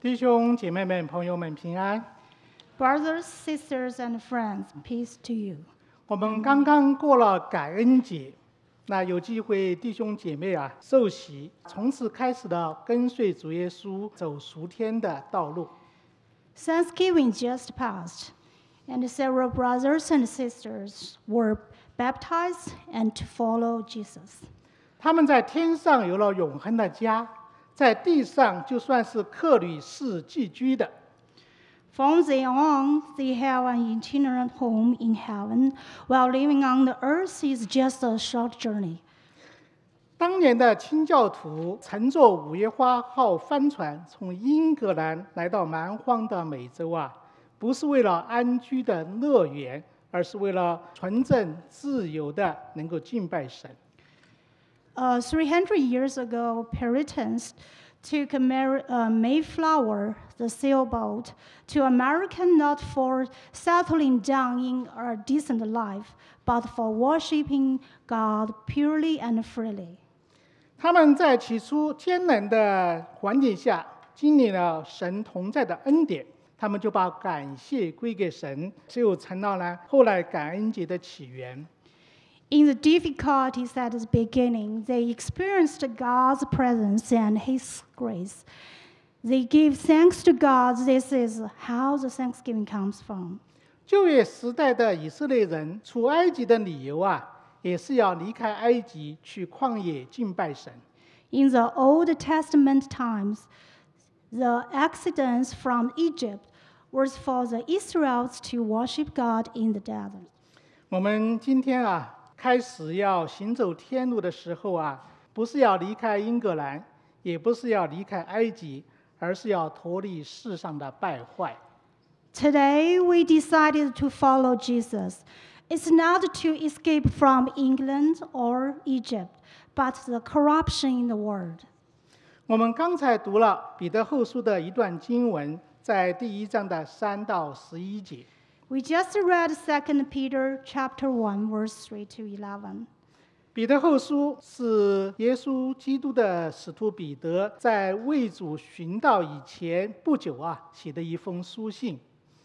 弟兄姐妹们、朋友们平安。 Brothers, sisters, and friends, peace to you. 我们刚刚过了感恩节，那有机会弟兄姐妹受洗，从此开始了跟随主耶稣走属天的道路。 Thanksgiving just passed, and several brothers and sisters were baptized and to follow Jesus. 他们在天上有了永恒的家，在地上就算是客旅是寄居的。 From then on, they have an eternal home in heaven, while living on the earth is just a short journey. 当年的清教徒乘坐五月花号帆船从英格兰来到蛮荒的美洲不是为了安居的乐园，而是为了纯正自由的能够敬拜神。 300 years ago, Puritans took Mayflower, the sailboat, to America not for settling down in a decent life, but for worshiping God purely and freely. 他们在起初艰难的环境下经历了神同在的恩典，他们就把感谢归给神，这就成了后来感恩节的起源。 In the difficulties at the beginning, they experienced God's presence and His grace. They gave thanks to God. This is how the thanksgiving comes from. 旧约时代的以色列人出埃及的理由也是要离开埃及去旷野敬拜神。 In the Old Testament times, the exodus from Egypt was for the Israelites to worship God in the desert. 我们今天开始要行走天路的时候不是要离开英格兰，也不是要离开埃及，而是要脱离世上的败坏。 Today, we decided to follow Jesus. It's not to escape from England or Egypt, but the corruption in the world. 我们刚才读了彼得后书的一段经文，在第1章的3到11节。 We just read 2 Peter chapter 1, verse 3 to 11. 彼得后书是耶稣基督的使徒彼得在为主寻道以前不久写的一封书信。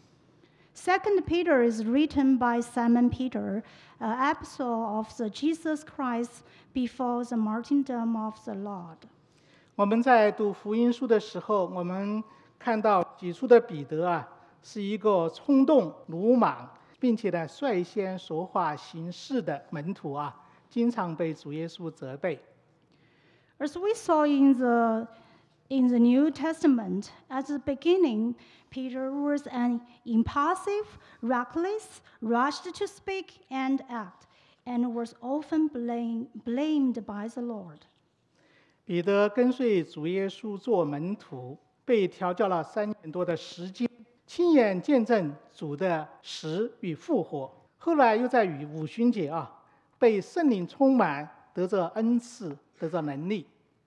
2 Peter is written by Simon Peter, an apostle of the Jesus Christ before the martyrdom of the Lord. 我们在读福音书的时候，我们看到起初的彼得是一个冲动、鲁莽，并且率先说话行事的门徒经常被主耶稣责备。 As we saw in the New Testament, at the beginning, Peter was an impulsive, reckless, rushed to speak and act, and was often blamed by the Lord. 彼得跟随主耶稣做门徒，被调教了3年多的时间，亲眼见证主的死与复活。后来又在五旬节被圣灵充满，得着恩赐，得着能力。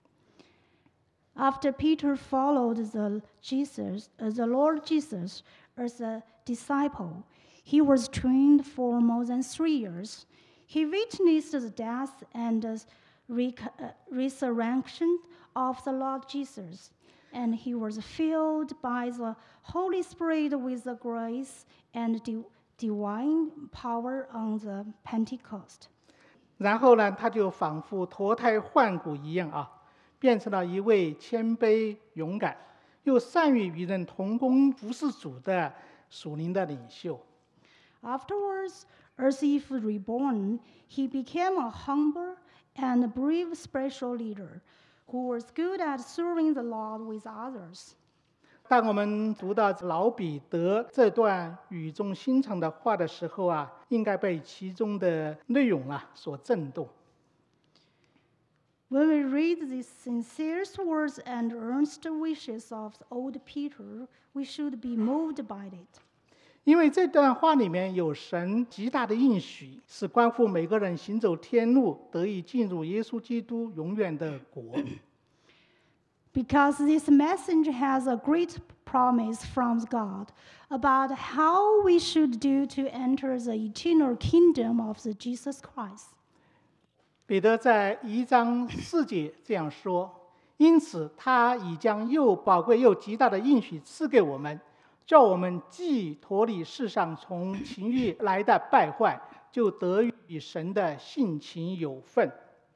After Peter followed the Lord Jesus as a disciple, he was trained for more than 3 years. He witnessed the death and resurrection of the Lord Jesus, and he was filled by the Holy Spirit with the grace and divine power on the Pentecost. 然后他就仿佛脱胎换骨一样变成了一位谦卑、勇敢，又善于与人同工服侍主的属灵的领袖。 Afterwards, as if reborn, he became a humble and brave spiritual leader who was good at serving the Lord with others. 当我们读到老彼得这段语重心长的话的时候应该被其中的内容所震动。 When we read these sincere words and earnest wishes of old Peter, we should be moved by it. 因为这段话里面有神极大的应许，是关乎每个人行走天路，得以进入耶稣基督永远的国。 Because this message has a great promise from God about how we should do to enter the eternal kingdom of the Jesus Christ. 彼得在1章4节这样说： 因此他已将又宝贵又极大的应许赐给我们，叫我们既脱离世上从情欲来的败坏，就得与神的性情有份。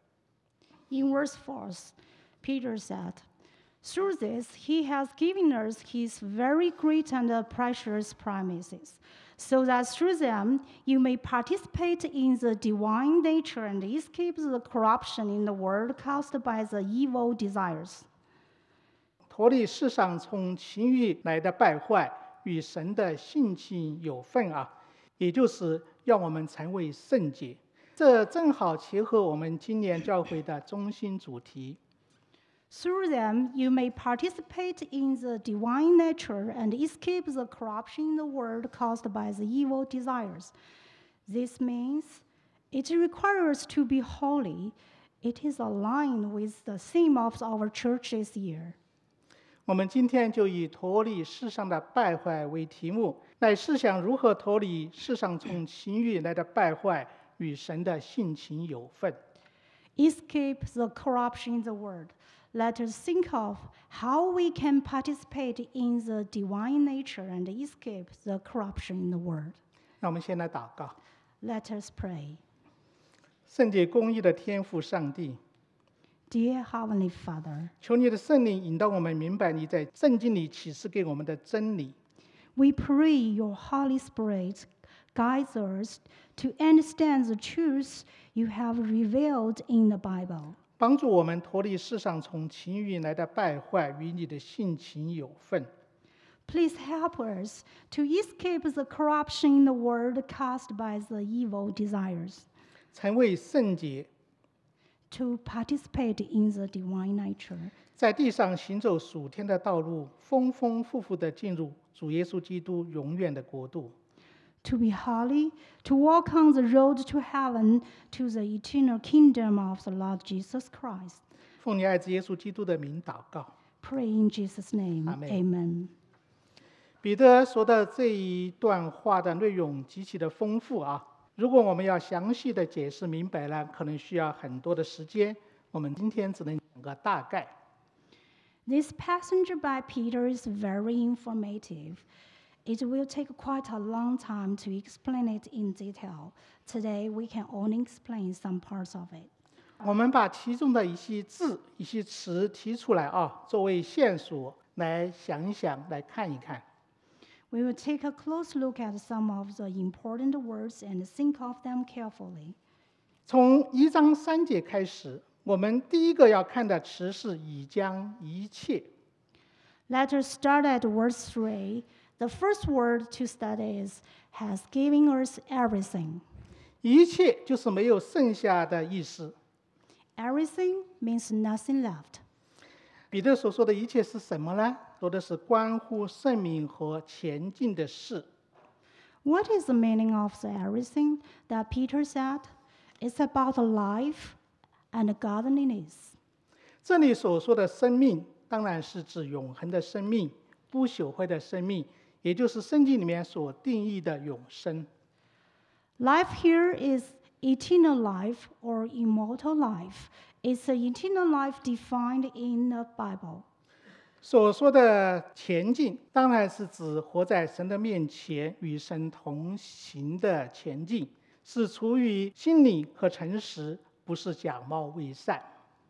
In verse 4, Peter said, "Through this, he has given us his very great and precious promises, so that through them you may participate in the divine nature and escape the corruption in the world caused by the evil desires." 脱离世上从情欲来的败坏，与神的性情有份啊，也就是要我们成为圣洁。这正好切合我们今年教会的中心主题。 Through them, you may participate in the divine nature and escape the corruption in the world caused by the evil desires. This means it requires us to be holy. It is aligned with the theme of our church this year. 我们今天就以脱离世上的败坏为题目，来思想如何脱离世上从情欲来的败坏，与神的性情有份。 Escape the corruption in the world. Let us think of how we can participate in the divine nature and escape the corruption in the world. 那我们先来祷告。 Let us pray. 圣洁公义的天父上帝， Dear Heavenly Father, 求你的圣灵引导我们明白你在圣经里启示给我们的真理。 we pray your Holy Spirit guides us to understand the truths you have revealed in the Bible. 帮助我们脱离世上从情欲来的败坏，与你的性情有份。 Please help us to escape the corruption in the world caused by the evil desires, 成为圣洁， to participate in the divine nature, 在地上行走属天的道路，丰丰富富地进入主耶稣基督永远的国度。 to be holy, to walk on the road to heaven, to the eternal kingdom of the Lord Jesus Christ. 奉你爱子耶稣基督的名祷告。 Pray in Jesus' name. Amen. Amen. 彼得说的这一段话的内容极其的丰富啊！如果我们要详细的解释明白呢，可能需要很多的时间。我们今天只能讲个大概。 This passage by Peter is very informative. It will take quite a long time to explain it in detail. Today, we can only explain some parts of it. 我们把其中的一些字、一些词提出来啊，作为线索来想一想，来看一看。 We will take a close look at some of the important words and think of them carefully. 从1章3节开始，我们第一个要看的词是“已将一切”。 Let us start at verse 3. The first word to study is has given us everything. 一切就是没有剩下的意思。 Everything means nothing left. 彼得所说的一切是什么呢？说的是关乎生命和前进的事。 What is the meaning of the everything that Peter said? It's about life and godliness. 这里所说的生命，当然是指永恒的生命、不朽坏的生命，也就是圣经里面所定义的永生。 Life here is eternal life or immortal life. It's the eternal life defined in the Bible. 所说的前进，当然是指活在神的面前，与神同行的前进，是出于心理和诚实，不是假冒伪善。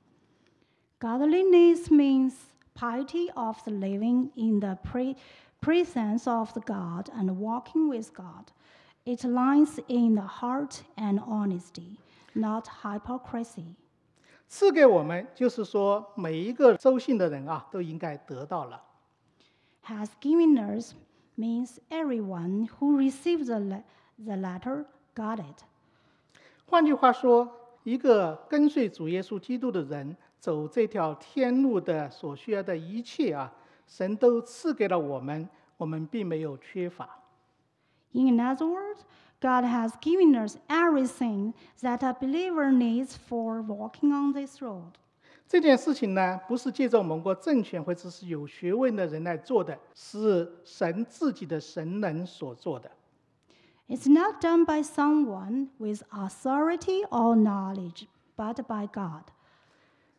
Godliness means piety of the living in the presence of the God and walking with God. It lies in the heart and honesty, not hypocrisy. 赐给我们，就是说每一个周信的人啊，都应该得到了。 Has given us means everyone who received the letter got it. 换句话说，一个跟随主耶稣基督的人，走这条天路的所需要的一切啊，神都赐给了我们，我们并没有缺乏。 In other words, God has given us everything that a believer needs for walking on this road. 这件事情呢，不是借着某个政权或者是有学问的人来做的，是神自己的神能所做的。 It's not done by someone with authority or knowledge, but by God.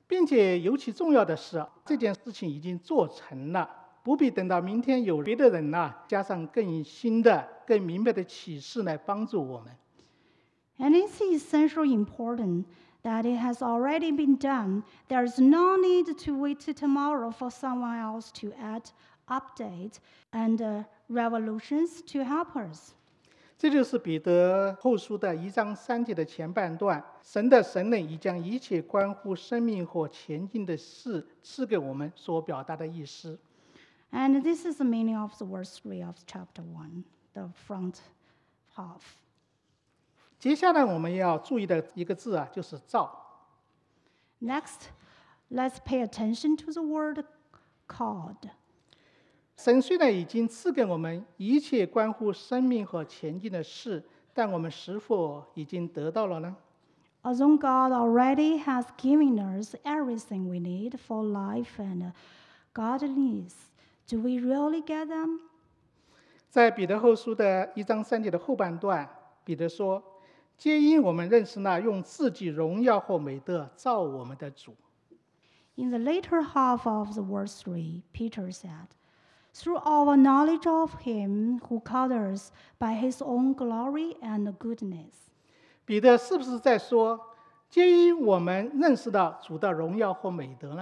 并且尤其重要的是，这件事情已经做成了，不必等到明天有别的人加上更新的、更明白的启示来帮助我们。 And it's essentially important that it has already been done. There is no need to wait till tomorrow for someone else to add, update, and revolutions to help us. 这就是彼得后书的1章3节的前半段，神的神能已将一切关乎生命和前进的事赐给我们所表达的意思。 And this is the meaning of the verse 3 of chapter 1, the front half. 接下来我们要注意的一个字就是造。 Next, let's pay attention to the word called. 神虽然已经赐给我们一切关乎生命和前进的事，但我们是否已经得到了呢？ Although God already has given us everything we need for life and godliness, do we really get them? 在彼得后书的1章3节的后半段，彼得说：“皆因我们认识那用自己荣耀和美德造我们的主。” In the later half of the verse 3, Peter said, through our knowledge of him who called us by his own glory and goodness. 彼得是不是在说，皆因我们认识到主的荣耀或美德呢？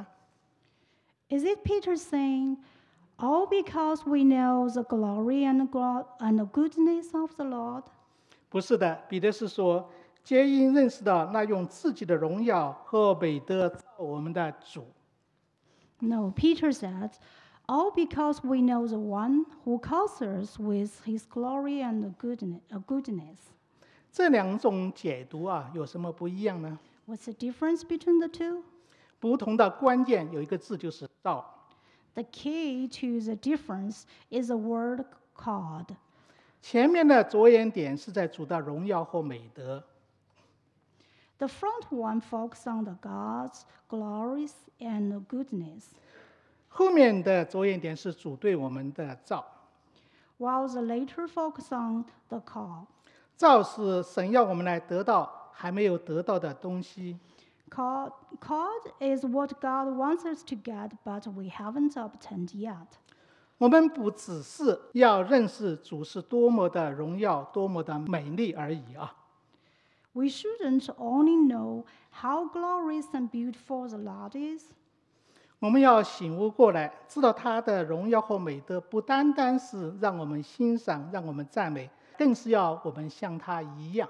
Is it Peter saying, all because we know the glory and goodness of the Lord? 不是的，彼得是说，皆因认识到那用自己的荣耀和美德造我们的主。 No, Peter said, all because we know the one who calls us with his glory and goodness. 这两种解读有什么不一样呢？ What's the difference between the two? 不同的关键有一个字就是造。 The key to the difference is the word called. 前面的着眼点是在主的荣耀或美德， The front one focuses on the God's glories and goodness, 后面的着眼点是主对我们的造。 while the later focuses on the call. 造是神要我们来得到还没有得到的东西， Called is what God wants us to get, but we haven't obtained yet. 我们不只是要认识主是多么的荣耀、多么的美丽而已 We shouldn't only know how glorious and beautiful the Lord is. 我们要醒悟过来，知道他的荣耀和美德不单单是让我们欣赏、让我们赞美，更是要我们像他一样。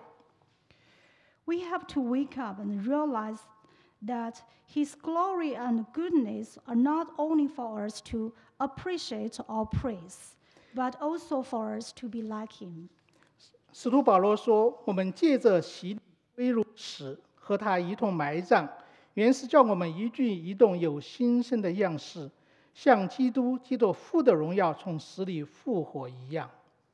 We have to wake up and realize that His glory and goodness are not only for us to appreciate or praise, but also for us to be like Him. 使徒保罗说：“我们借着洗礼归入死，和他一同埋葬，原是叫我们一举一动有新生的样式，像基督借着父的荣耀从死里复活一样。”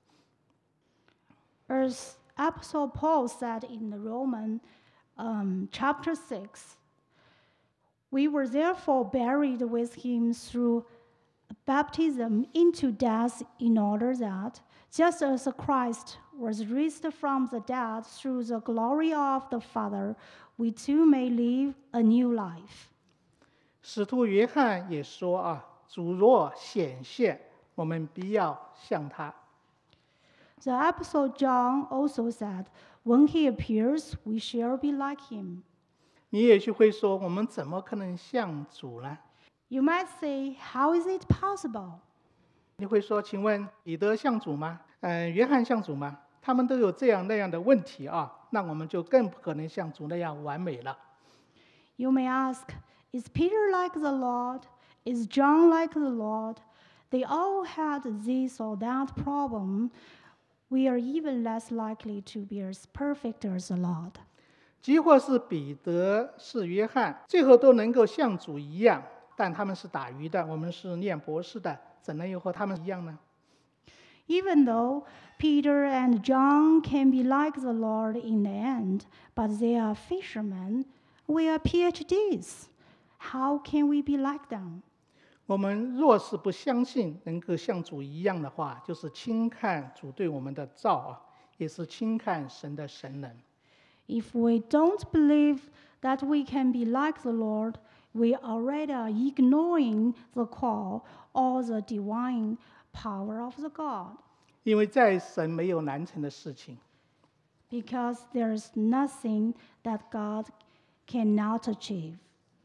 As Apostle Paul said in the Romans chapter 6, we were therefore buried with him through baptism into death in order that, just as Christ was raised from the dead through the glory of the Father, we too may live a new life. 使徒约翰也说主若显现，我们必要像他。 The Apostle John also said, when he appears, we shall be like him. 你也许会说，我们怎么可能像主呢？ You might say, how is it possible? 你会说，请问彼得像主吗？约翰像主吗？他们都有这样那样的问题那我们就更不可能像主那样完美了。 You may ask, is Peter like the Lord? Is John like the Lord? They all had this or that problem. We are even less likely to be as perfect as the Lord. 即或是彼得是约翰，最后都能够像主一样，但他们是打鱼的，我们是念博士的，怎能又和他们一样呢？ Even though Peter and John can be like the Lord in the end, but they are fishermen, we are PhDs. How can we be like them? 我们若是不相信能够像主一样的话，就是轻看主对我们的造也是轻看神的神能。 If we don't believe that we can be like the Lord, we already are ignoring the call or the divine power of the God, 因为在神没有难成的事情。 because there's nothing that God cannot achieve.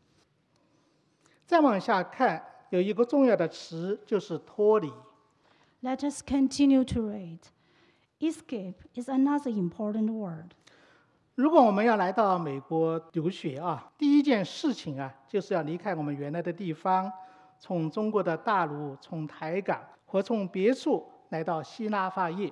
再往下看，有一个重要的词就是脱离。 Let us continue to read. Escape is another important word. 如果我们要来到美国留学啊，第一件事情啊，就是要离开我们原来的地方，从中国的大陆、从台港或从别处来到希腊发业。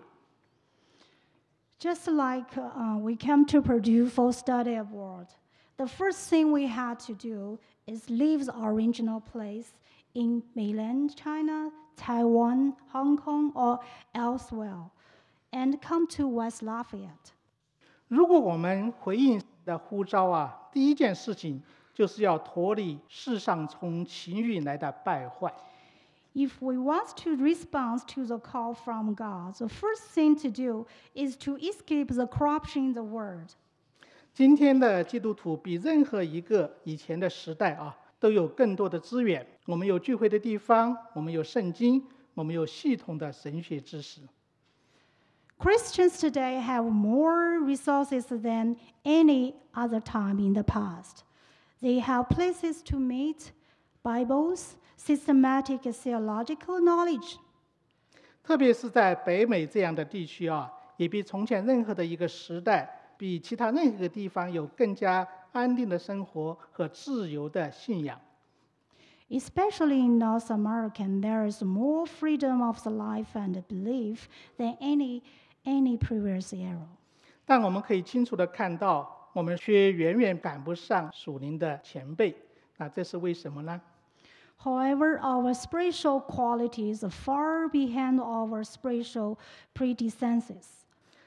Just like we came to Purdue for study abroad, the first thing we had to do is leave the original place in mainland China, Taiwan, Hong Kong, or elsewhere, and come to West Lafayette. 如果我们回应神的呼召啊，第一件事情就是要脱离世上从情欲来的败坏。 If we want to respond to the call from God, the first thing to do is to escape the corruption in the world. 今天的基督徒比任何一个以前的时代啊，都有更多的资源。我们有聚会的地方，我们有圣经，我们有系统的神学知识。 Christians today have more resources than any other time in the past. They have places to meet, Bibles, systematic theological knowledge. 特别是在北美这样的地区啊，也比从前任何的一个时代，比其他任何一个地方有更加安定的生活和自由的信仰。 Especially in North America, there is more freedom of the life and belief than any previous era. 但我们可以清楚地看到，我们却远远赶不上属灵的前辈。那这是为什么呢？ However, our spiritual qualities are far behind our spiritual predecessors.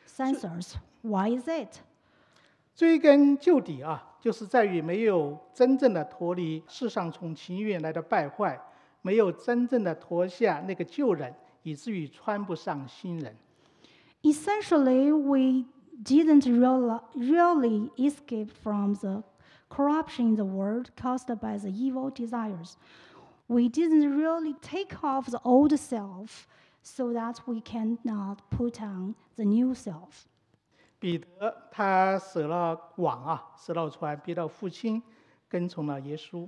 Why is it? 追根究底啊，就是在于没有真正的脱离世上从情欲来的败坏，没有真正的脱下那个旧人，以至于穿不上新人。 Essentially, we didn't really escape from the corruption in the world caused by the evil desires. We didn't really take off the old self so that we cannot put on the new self. 彼得他舍了网啊，舍了船，别了父亲，跟从了耶稣。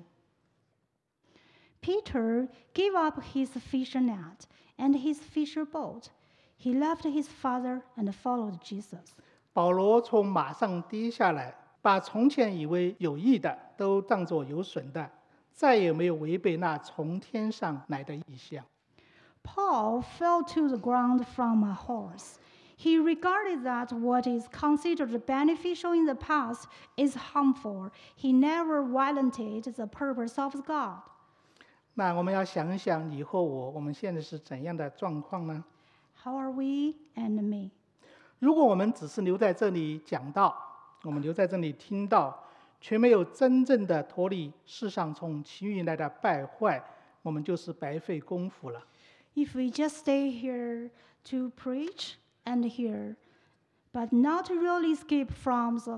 Peter gave up his fisher net and his fisher boat. He left his father and followed Jesus. 保罗从马上跌下来，把从前以为有益的都当作有损的，再也没有违背那从天上来的意象。 Paul fell to the ground from a horse. He regarded that what is considered beneficial in the past is harmful. He never violated the purpose of God. 那我们要想一想，你和我们现在是怎样的状况呢？ How are we and me? 如果我们只是留在这里讲道，我们留在这里听到，却没有真正的脱离世上从情欲来的败坏，我们就是白费功夫了。 If we just stay here to preach and hear, but not really escape from the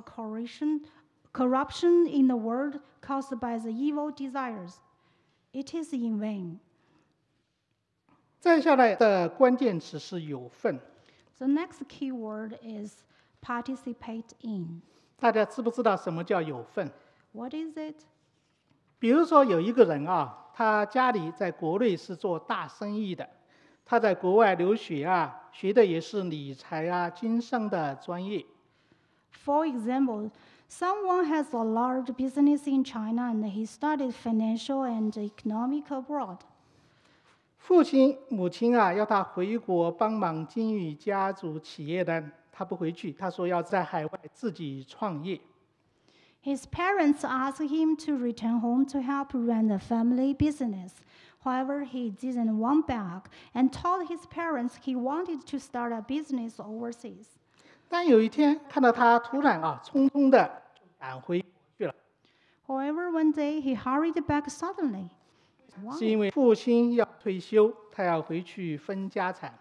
corruption in the world caused by the evil desires, it is in vain. 再下来的关键词是有份。 The next key word is participate in. 大家知不知道什么叫有份？ What is it? 比如说有一个人啊，他家里在国内是做大生意的，他在国外留学啊，学的也是理财啊、经商的专业。 For example, someone has a large business in China and he studied financial and economic abroad. 父亲、母亲啊，要他回国帮忙经营家族企业的，他不回去，他说要在海外自己创业。 His parents asked him to return home to help run the family business. However, he didn't want back and told his parents he wanted to start a business overseas. 但有一天看到他突然啊，匆匆的赶回国去了， However, one day he hurried back suddenly. 是因为父亲要退休，他要回去分家产。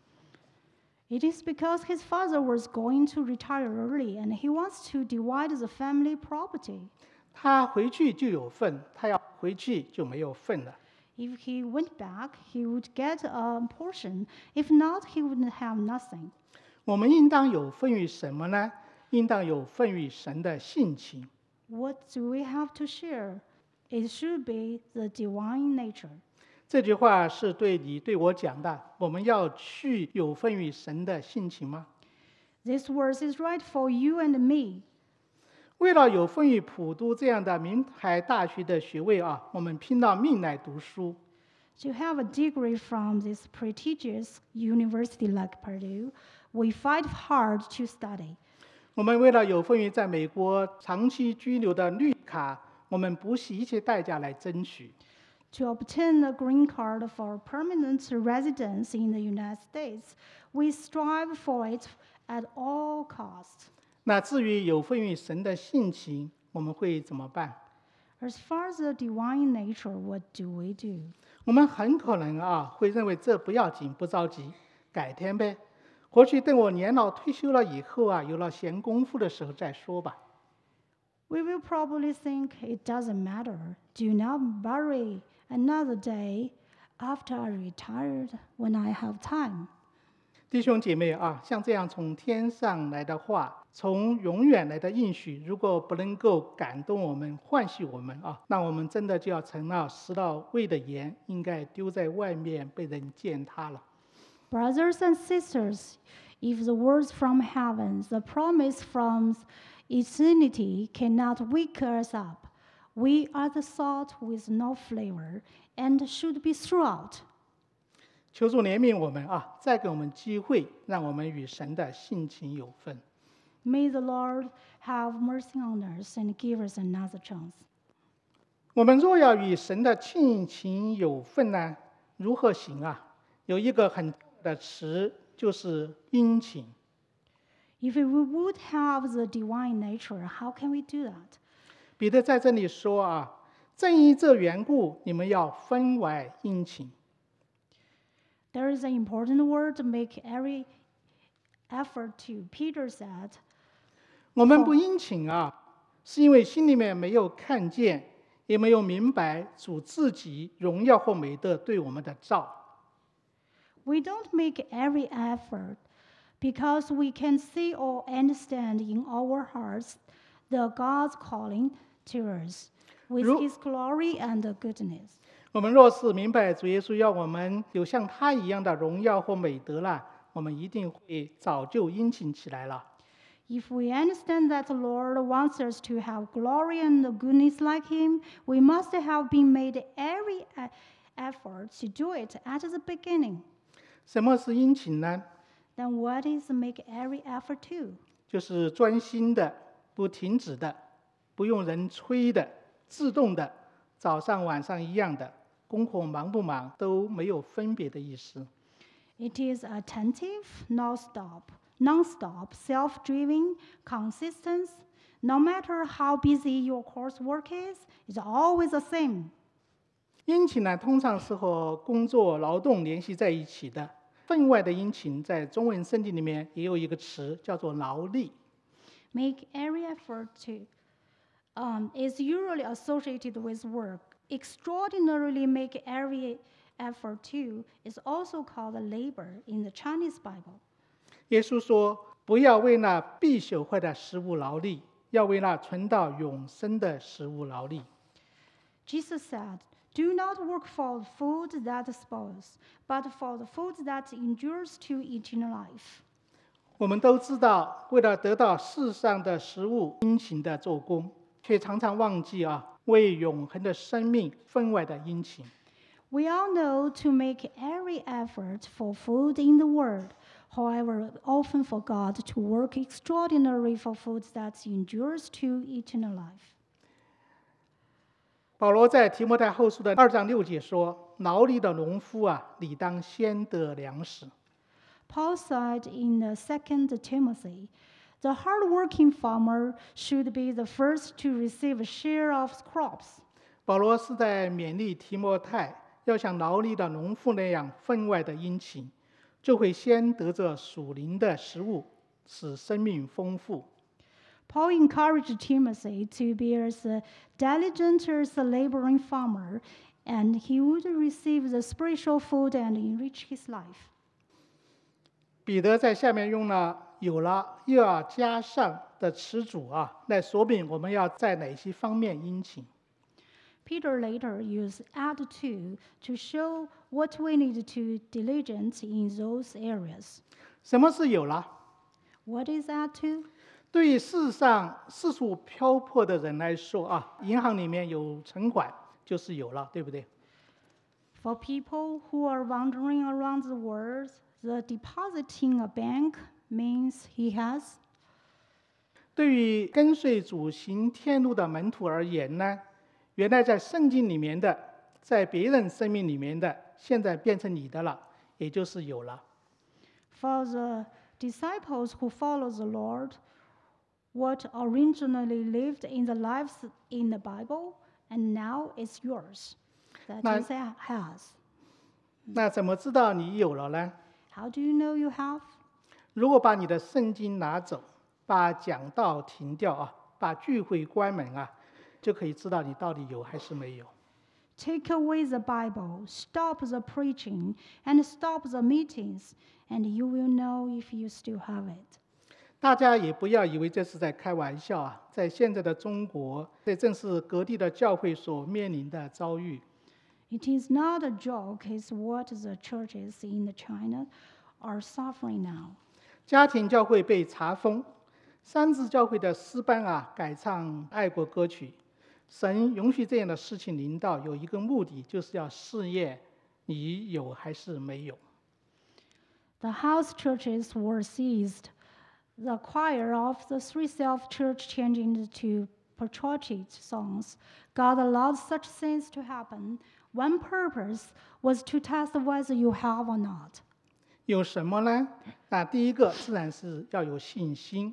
It is because his father was going to retire early and he wants to divide the family property. 他回去就有份，他要回去就没有份了。 If he went back, he would get a portion. If not, he would have nothing. 我们应当有份于什么呢？应当有份于神的性情。 What do we have to share? It should be the divine nature. 这句话是对你对我讲的。我们要去有份于神的性情吗？ This verse is right for you and me. 为了有份于普渡这样的名牌大学的学位啊，我们拼了命来读书。 To have a degree from this prestigious university like Purdue, we fight hard to study. 我们为了有份于在美国长期居留的绿卡，我们不惜一切代价来争取。 To obtain a green card for permanent residence in the United States, we strive for it at all costs. 那至于有份于神的性情，我们会怎么办？ As far as the divine nature, what do we do? 我们很可能会认为这不要紧，不着急，改天呗。或许等我年老退休了以后有了闲工夫的时候再说吧。 We will probably think it doesn't matter. Do not worry another day after I retired when I have time. 弟兄姐妹像这样从天上来的话，从永远来的应许，如果不能够感动我们、唤醒我们那我们真的就要成了食了味的盐，应该丢在外面被人践踏了。 Brothers and sisters, if the words from heaven, the promise from eternity cannot wake us up, we are the salt with no flavor and should be thrown out. 求主怜悯我们再给我们机会，让我们与神的性情有份。 May the Lord have mercy on us and give us another chance. 我们若要与神的性情有份呢，如何行有一个很重要的词，就是殷勤。 If we would have the divine nature, how can we do that? 彼得在这里说正因这缘故，你们要分外殷勤。 There is an important word to make every effort to. Peter said, 我们不殷勤是因为心里面没有看见，也没有明白主自己荣耀或美德对我们的召。 we don't make every effort because we can see or understand in our hearts the God's calling to us with His glory and goodness. 我们若是明白主耶稣要我们有像他一样的荣耀或美德了，我们一定会早就殷勤起来了。 If we understand that the Lord wants us to have glory and goodness like Him, we must have been made every effort to do it at the beginning. 什么是殷勤呢？ Then what is make every effort to? 就是专心的、不停止的、不用人催的、自动的，早上晚上一样的，功课忙不忙都没有分别的意思。 It is attentive, non-stop, self-driven, consistent. No matter how busy your coursework is, it's always the same. 殷勤呢，通常是和工作、劳动联系在一起的。分外的殷勤，在中文圣经里面也有一个词叫做劳力。 Make every effort to is usually associated with work. Extraordinarily make every effort to is also called labor in the Chinese Bible. 耶稣说：“不要为那必朽坏的食物劳力，要为那存到永生的食物劳力。” Jesus said, "Do not work for the food that spoils, but for the food that endures to eternal life." 我们都知道，为了得到世上的食物，殷勤的做工，却常常忘记为永恒的生命分外的殷勤。 We all know to make every effort for food in the world, however, often forgot to work extraordinarily for food that endures to eternal life. 保罗在提摩太后书的2章6节说：“劳力的农夫理当先得粮食。” Paul said in the 2 Timothy, the hard-working farmer should be the first to receive a share of crops. 保罗是在勉励提摩太，要像劳力的农夫那样分外的殷勤，就会先得着属灵的食物，使生命丰富。 Paul encouraged Timothy to be as diligent as a laboring farmer, and he would receive the spiritual food and enrich his life. 彼得在下面用了有了又要加上的词组啊，来说明我们要在哪些方面殷勤。 Peter later used add to show what we need to diligent in those areas. 什么是有了？ What is add to? 对于世上四处漂泊的人来说啊，银行里面有存款就是有了，对不对？ For people who are wandering around the world, the depositing a bank means he has. 对于跟随主行天路的门徒而言呢，原来在圣经里面的，在别人生命里面的，现在变成你的了，也就是有了。 For the disciples who follow the Lord, what originally lived in the lives in the Bible, and now it's yours. That Now- is has. 那怎么知道你有了呢？ How do you know you have? 如果把你的圣经拿走，把讲道停掉啊，把聚会关门啊，就可以知道你到底有还是没有。 Take away the Bible, stop the preaching, and stop the meetings, and you will know if you still have it. 大家也不要以为这是在开玩笑啊，在现在的中国，这正是各地的教会所面临的遭遇。 It is not a joke, it's what the churches in China are suffering now. 家庭教会被查封，三自教会的诗班啊改唱爱国歌曲。神允许这样的事情临到，有一个目的，就是要试验你有还是没有。 The house churches were seized. The choir of the Three Self Church changed into patriotic songs. God allowed such things to happen. One purpose was to test whether you have or not. 有什么呢？那第一个自然是要有信心。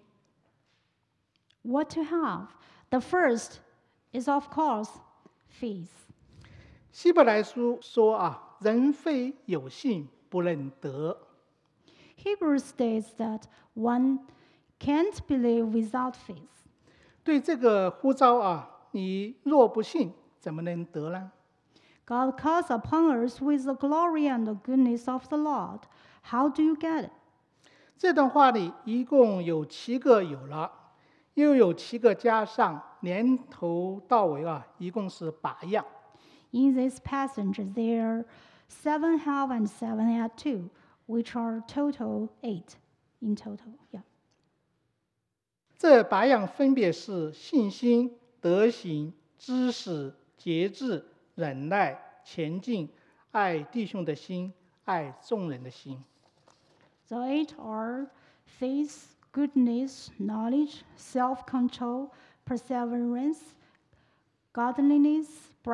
What to have? The first is, of course, faith. 希伯来书说啊，人非有信不能得。 Hebrews states that one can't believe without faith. 对这个呼召啊，你若不信，怎么能得呢？ God calls upon us with the glory and the goodness of the Lord. How do you get it? 这段话里一共有7个有了，又有7个加上，连头到尾啊，一共是8样。 In this passage, there are 7 have and 7 add to, which are total 8 in total. Yeah. 这8样分别是信心、德行、知识、节制、忍耐、前进、爱弟兄的心、爱众人的心。 The 8 are faith, goodness, knowledge, self-control, perseverance, godliness,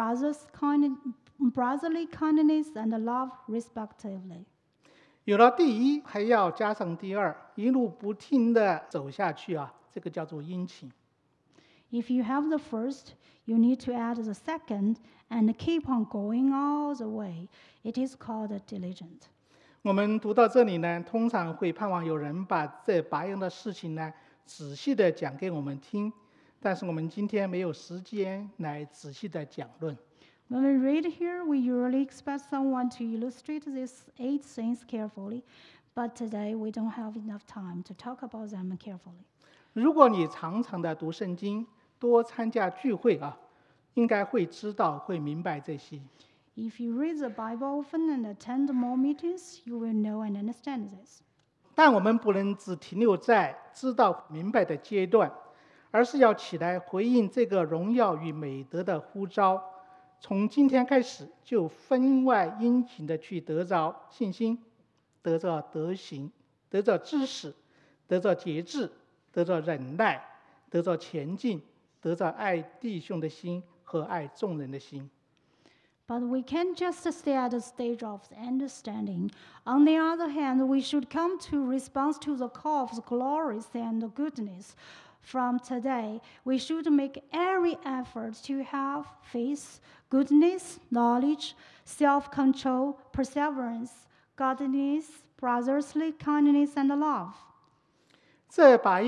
brotherly kindness, and love, respectively. 有了第一，还要加上第二，一路不停的走下去啊，这个叫做殷勤。 If you have the first, you need to add the second and keep on going all the way. It is called diligent. 我们读到这里呢，通常会盼望有人把这8样的事情呢，仔细的讲给我们听，但是我们今天没有时间来仔细的讲论。 When we read here, we usually expect someone to illustrate these 8 things carefully, but today we don't have enough time to talk about them carefully. 如果你常常的读圣经，多参加聚会啊，应该会知道、会明白这些。 If you read the Bible often and attend more meetings, you will know and understand this. 但我们不能只停留在知道、明白的阶段，而是要起来回应这个荣耀与美德的呼召。从今天开始，就分外殷勤的去得着信心，得着德行，得着知识，得着节制，得着忍耐，得着前进，得着爱弟兄的心和爱众人的心。 But we can't just stay at the stage of understanding. On the other hand, we should come to response to the call of glories and goodness. From today, we should make every effort to have faith, goodness, knowledge, self-control, perseverance, godliness, brotherly kindness, and love. 这8样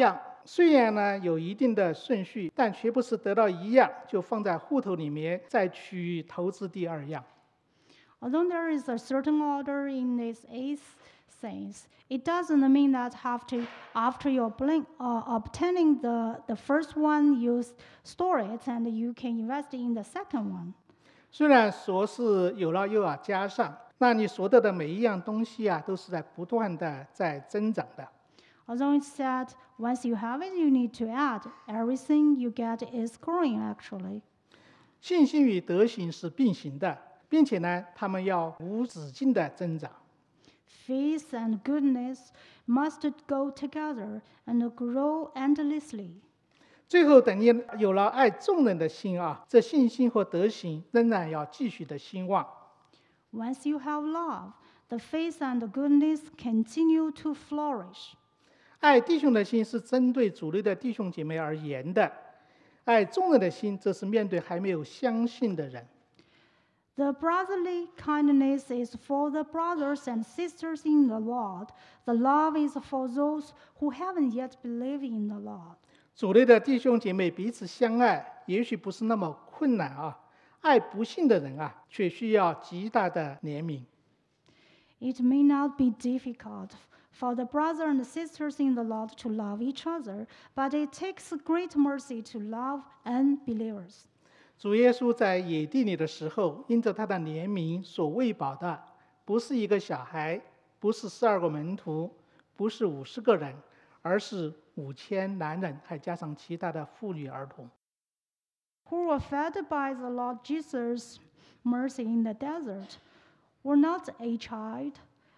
虽然呢有一定的顺序，但绝不是得到一样就放在户头里面，再去投资第二样。 Although there is a certain order in these 8 things, it doesn't mean that after you obtaining the first one, you store it and you can invest in the second one. 虽然说是有了又要加上，那你所得的每一样东西啊，都是在不断的在增长的。 Although it's said once you have it, you need to add. Everything you get is growing actually. 信心与德行是并行的，并且呢，他们要无止境的增长。 Faith and goodness must go together and grow endlessly. 最后，等你有了爱众人的心啊，这信心和德行仍然要继续的兴旺。 Once you have love, the faith and goodness continue to flourish. 爱弟兄的心是针对主内的弟兄姐妹而言的，爱众人的心则是面对还没有相信的人。 The brotherly kindness is for the brothers and sisters in the Lord. The love is for those who haven't yet believed in the Lord. 主内的弟兄姐妹彼此相爱，也许不是那么困难啊。爱不信的人啊，却需要极大的怜悯。 It may not be difficult for the brothers and sisters in the Lord to love each other, but it takes great mercy to love unbelievers. 主耶稣在野地里的时候，因着他的怜悯所喂饱的，不是一个小孩，不是12个门徒，不是50个人，而是5000男人，还加上其他的妇女儿童。 Who were fed by the Lord Jesus' mercy in the desert were not a child,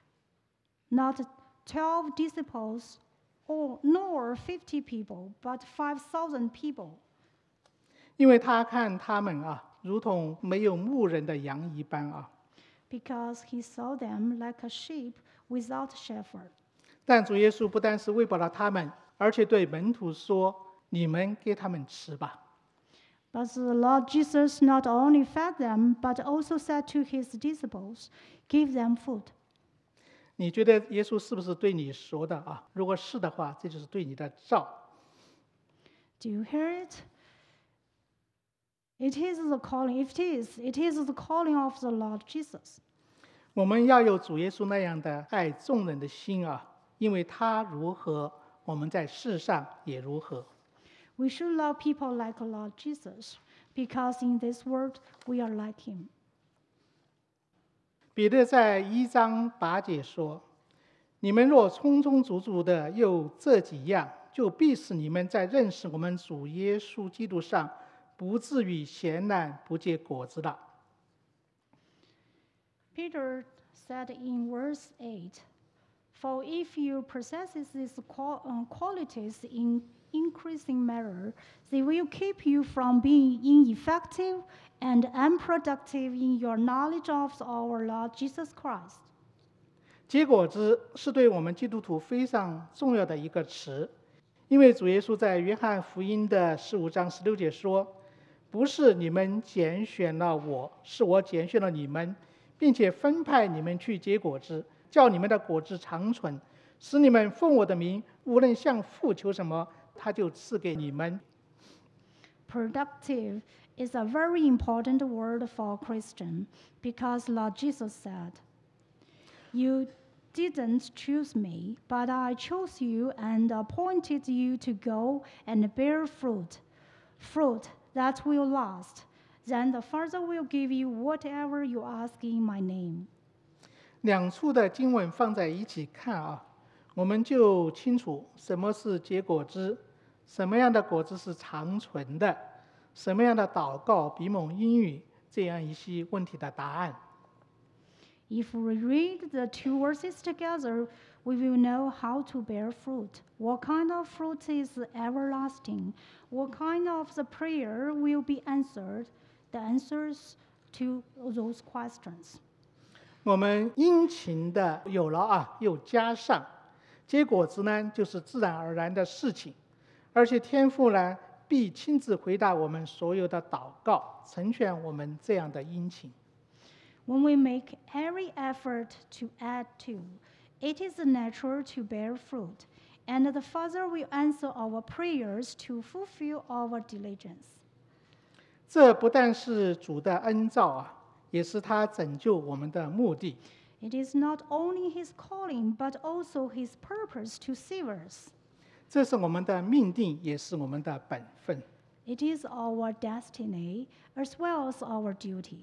not 12 disciples, nor 50 people, but 5,000 people. 因为他看他们啊，如同没有牧人的羊一般啊。 Because he saw them like a sheep without shepherd. 但主耶稣不单是喂饱了他们，而且对门徒说：“你们给他们吃吧。” But the Lord Jesus not only fed them, but also said to his disciples, "Give them food." 你觉得耶稣是不是对你说的啊？如果是的话，这就是对你的照。 Do you hear it? It is the calling. If it is the calling of the Lord Jesus. 我们要有主耶稣那样的爱众人的心啊，因为他如何，我们在世上也如何。 We should love people like Lord Jesus, because in this world we are like him. 彼得在1章8节说：“你们若充充足足的有这几样，就必使你们在认识我们主耶稣基督上，不至于闲懒不结果子的。” Peter said in verse 8, "For if you possess these qualities in increasing measure, they will keep you from being ineffective and unproductive in your knowledge of our Lord Jesus Christ." 结果子是对我们基督徒非常重要的一个词，因为主耶稣在约翰福音的15章16节说：“不是你们拣选了我，是我拣选了你们，并且分派你们去结果子，叫你们的果子长存，使你们奉我的名，无论向父求什么，他就赐给你们。” Productive is a very important word for a Christian, because Lord Jesus said, "You didn't choose me, but I chose you and appointed you to go and bear fruit, fruit that will last. Then the Father will give you whatever you ask in my name." 两处的经文放在一起看啊，我们就清楚什么是结果子，什么样的果子是长存的，什么样的祷告比蒙应允，这样一些问题的答案。 If we read the two verses together, we will know how to bear fruit. What kind of fruit is everlasting? What kind of the prayer will be answered? The answers to those questions. 我们殷勤的有了啊，又加上，结果子呢，就是自然而然的事情，而且天父呢，必亲自回答我们所有的祷告，成全我们这样的殷勤。 When we make every effort to add to, it is natural to bear fruit. and the Father will answer our prayers to fulfill our diligence. 这不但是主的恩召啊，也是他拯救我们的目的。 It is not only His calling, but also His purpose to save us. 这是我们的命定，也是我们的本分。 It is our destiny as well as our duty.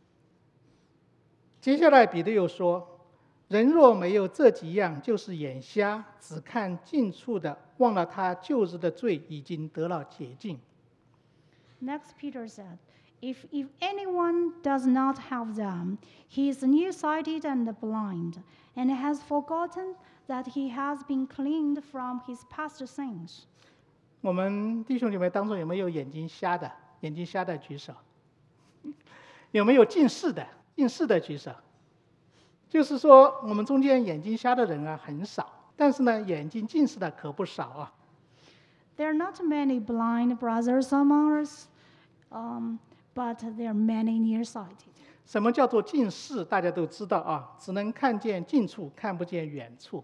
接下来彼得又说：“人若没有这几样，就是眼瞎，只看近处的，忘了他旧日的罪已经得了洁净。” Next, Peter said, if anyone does not have them, he is nearsighted and blind, and has forgotten that he has been cleaned from his past sins. 我们弟兄姐妹当中有没有眼睛瞎的？眼睛瞎的举手。有没有近视的？近视的举手。就是说，我们中间眼睛瞎的人啊很少，但是呢，眼睛近视的可不少啊。 There are not many blind brothers among us, but there are many nearsighted. 什么叫做近视？大家都知道啊，只能看见近处，看不见远处。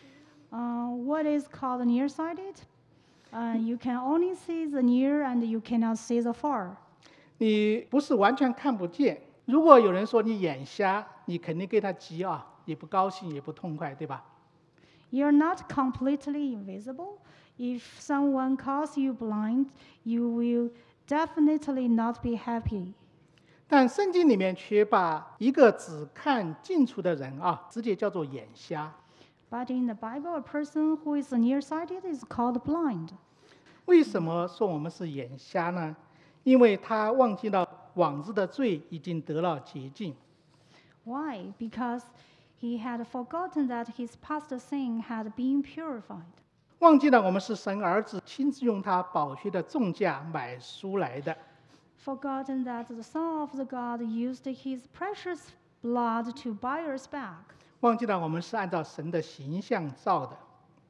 What is called nearsighted? You can only see the near and you cannot see the far. 你不是完全看不见。如果有人说你眼瞎，你肯定跟他急啊，也不高兴，也不痛快，对吧？ You're not completely invisible. If someone calls you blind, you will definitely not be happy. 但圣经里面却把一个只看近处的人啊，直接叫做眼瞎。 But in the Bible, a person who is nearsighted is called blind. 为什么说我们是眼瞎呢？因为他忘记了往日的罪已经得了洁净。 Why? Because he had forgotten that his past sin had been purified. 忘记了我们是神儿子亲自用他宝血的重价买赎来的。 Forgotten that the Son of the God used his precious blood to buy us back. 忘记了我们是按照神的形象造的。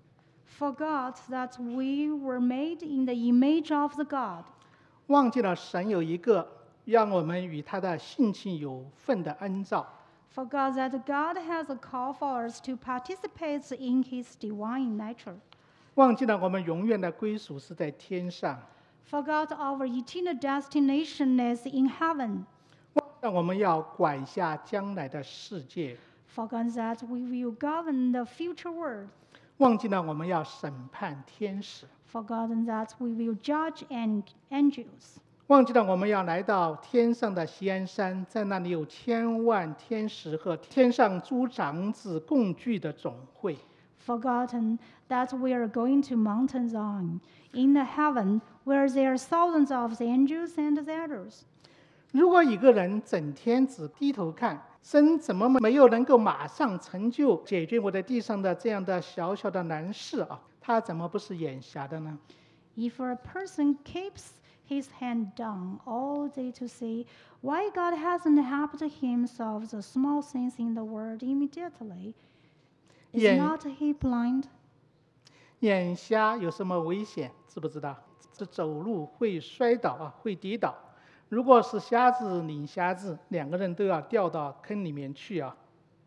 Forgot that we were made in the image of the God. 忘记了神有一个让我们与他的性情有份的恩召。 Forgot that God has a call for us to participate in his divine nature. 忘记了我们永远的归属是在天上。 Forgot our eternal destination is in heaven. 忘记了我们要管辖将来的世界。 Forgot that we will govern the future world. 忘记了我们要审判天使。 Forgotten that we will judge angels. 忘记了我们要来到天上的锡安山，在那里有千万天使和天上诸长子共聚的总会。 Forgotten that we are going to Mount Zion in the heaven where there are thousands of the angels and the elders. 如果一个人整天只低头看，神怎么没有能够马上成就解决我在地上的这样的小小的难事啊？他怎么不是眼瞎的呢？ If a person keeps his hand down all day to see why God hasn't helped him solve the small things in the world immediately, is not he blind? 眼瞎有什么危险？知不知道？是走路会摔倒啊，会跌倒。如果是瞎子领瞎子，两个人都要掉到坑里面去啊。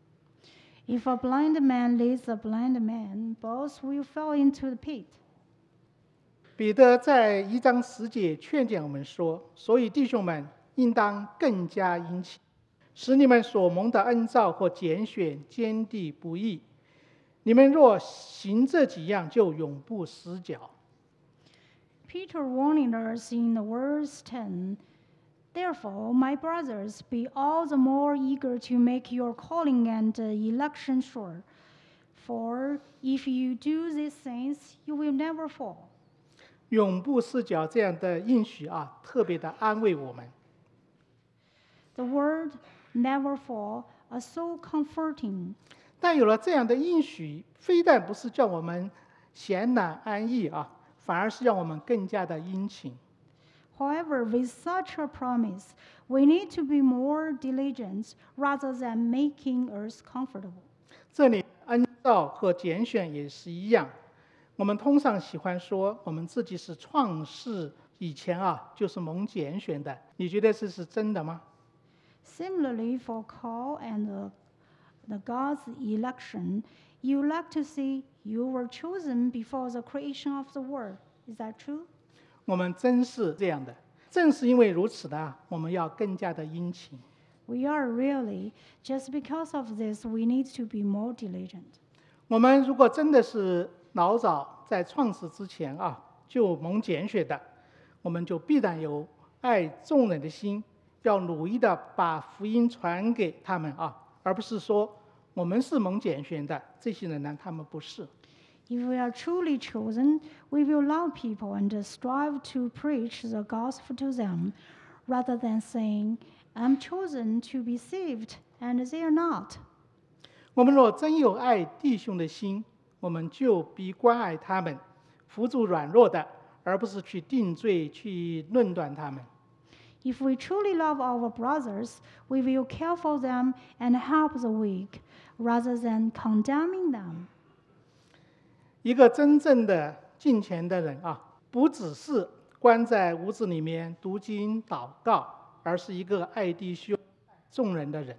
If a blind man leads a blind man, both will fall into the pit. 彼得在1章10节劝诫我们说：“所以弟兄们，应当更加殷勤，使你们所蒙的恩召或拣选坚定不移。你们若行这几样，就永不死角。” Peter warning us in verse 10, therefore, my brothers, be all the more eager to make your calling and election sure. For if you do these things, you will never fall. 永不死角这样的应许啊，特别的安慰我们。 The word never fall are so comforting. 但有了这样的应许，非但不是叫我们闲懒安逸啊，反而是让我们更加的殷勤。 However, with such a promise, we need to be more diligent rather than making us comfortable. 这里恩召和拣选也是一样。我们通常喜欢说我们自己是创世以前啊，就是蒙拣选的。你觉得这是真的吗？ Similarly, for call and the God's election, You like to say you were chosen before the creation of the world. Is that true? 我们真是这样的。正是因为如此呢，我们要更加的殷勤。 We are really. Just because of this, we need to be more diligent. 我们如果真的是老早在创始之前就蒙拣选的，我们就必然有爱众人的心，要努力的把福音传给他们而不是说我们是蒙拣选的，这些人呢，他们不是。 If we are truly chosen, we will love people and strive to preach the gospel to them, rather than saying, I'm chosen to be saved, and they are not. 我们若真有爱弟兄的心，我们就必关爱他们，扶助软弱的，而不是去定罪、去论断他们。 If we truly love our brothers, we will care for them and help the weak, rather than condemning them. 一个真正的敬虔的人不只是关在屋子里面读经祷告，而是一个爱弟兄、爱众人的人。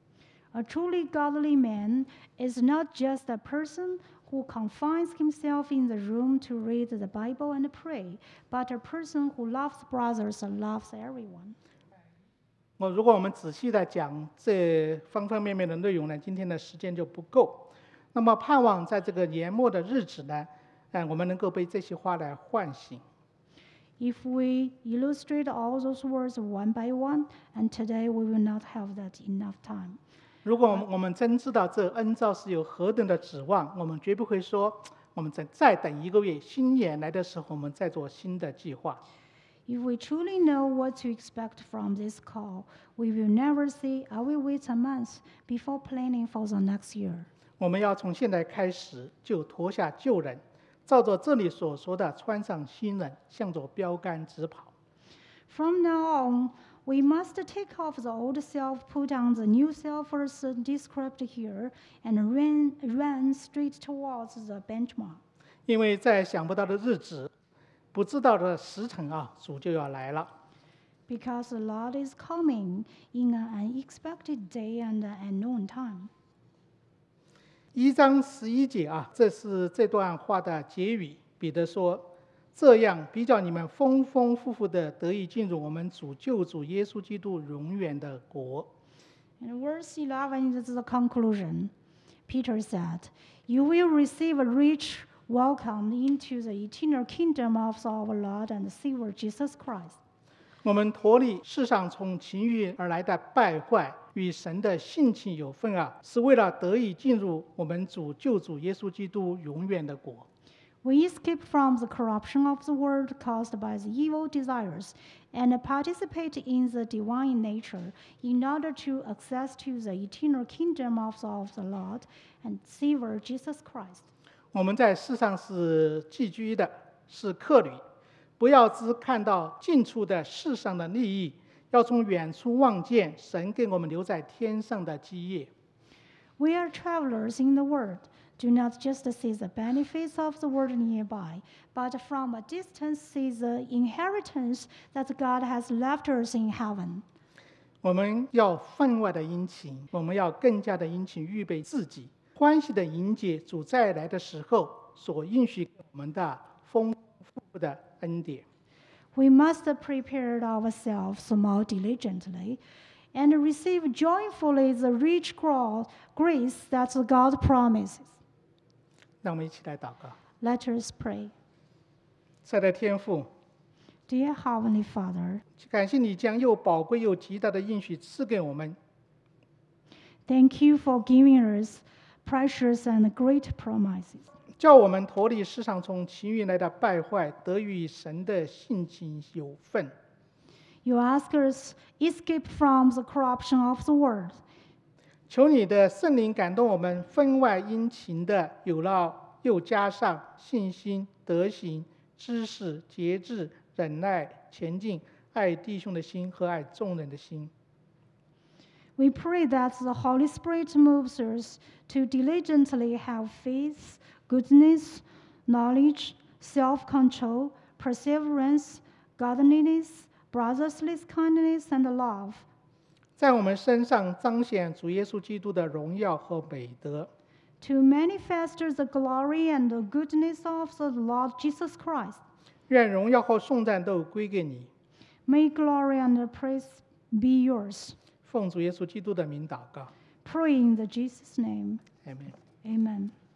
A truly godly man is not just a person who confines himself in the room to read the Bible and pray, but a person who loves brothers and loves everyone. 如果我们仔细的讲这方方面面的内容呢，今天的时间就不够。那么盼望在这个年末的日子呢，我们能够被这些话来唤醒。 If we illustrate all those words one by one, and today we will not have that enough time. 如果我们真知道这恩召是有何等的指望，我们绝不会说我们再等1个月，新年来的时候我们再做新的计划。 If we truly know what to expect from this call, we will never say, I will wait a month before planning for the next year. 我们要从现在开始就脱下旧人，照着这里所说的穿上新人，向着标杆直跑。 From now on, we must take off the old self, put on the new self as described here, and run straight towards the benchmark. 因为在想不到的日子，不知道的时辰主就要来了。 Because the Lord is coming in an unexpected day and an unknown time. 1章11节这是这段话的结语。彼得说：“这样比较你们丰丰富富的得以进入我们主救主耶稣基督永远的国。” And verse 11 is the conclusion. Peter said, You will receive a rich welcome into the eternal kingdom of our Lord and Savior Jesus Christ. 我们脱离世上从情欲而来的败坏，与神的性情有份是为了得以进入我们主救主耶稣基督永远的国。 We escape from the corruption of the world caused by the evil desires and participate in the divine nature in order to access to the eternal kingdom of the Lord and Savior Jesus Christ. 我们在世上是寄居的，是客旅，不要只看到近处的世上的利益，要从远处望见神给我们留在天上的基业。 We are travelers in the world. Do not just see the benefits of the world nearby, but from a distance see the inheritance that God has left us in heaven. 我们要分外的殷勤，我们要更加的殷勤预备自己，欢喜的迎接主再来的时候所应许给我们的丰富的恩典。 We must prepare ourselves more diligently and receive joyfully the rich grace that God promises. 让我们一起来祷告。 Let us pray. 亲爱的天父， Dear Heavenly Father, 感谢你将又宝贵又极大的应许赐给我们， thank you for giving us precious and great promises. 叫我们脱离世上从情欲来的败坏，得与神的性情有份。 You ask us escape from the corruption of the world. 求你的圣灵感动我们，分外殷勤的有了，又加上信心、德行、知识、节制、忍耐、前进、爱弟兄的心和爱众人的心。 We pray that the Holy Spirit moves us to diligently have faith, goodness, knowledge, self-control, perseverance, godliness, brotherly kindness, and love. 在我们身上彰显主耶稣基督的荣耀和美德。 to manifest the glory and the goodness of the Lord Jesus Christ. 愿荣耀和颂赞都归给你。 May glory and praise be yours. 奉主耶稣基督的名祷告 Pray in the Jesus' name. ，Amen。 Amen.